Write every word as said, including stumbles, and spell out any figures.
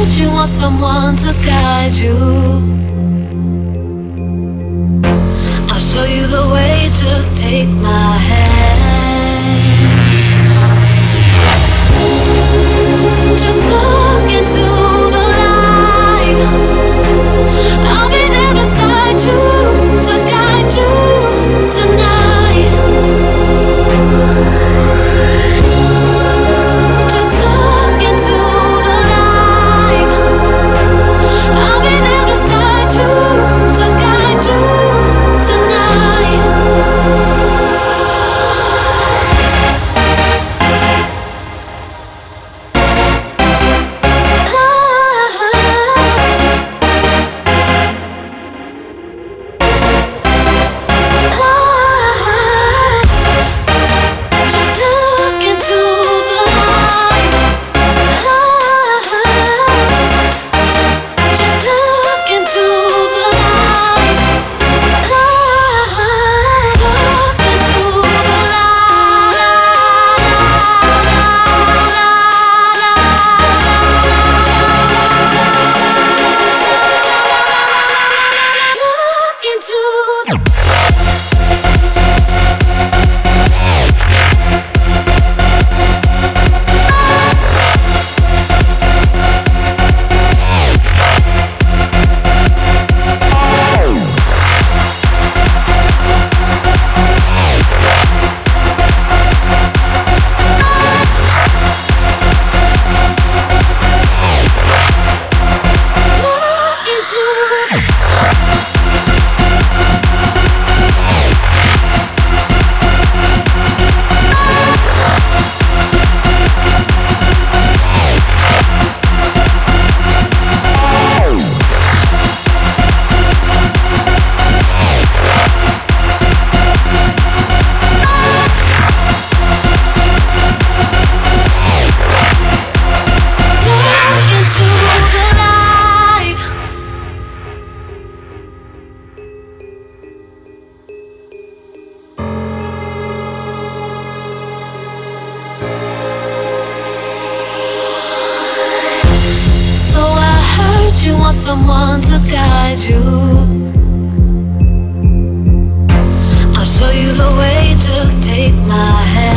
heard you want someone to guide you. I'll show you the way, just take my hand. Just look into the light. I'll be there beside you to guide you tonight. Just look into the light. I'll be there beside you to guide you tonight. You want someone to guide you. I'll show you the way, just take my hand.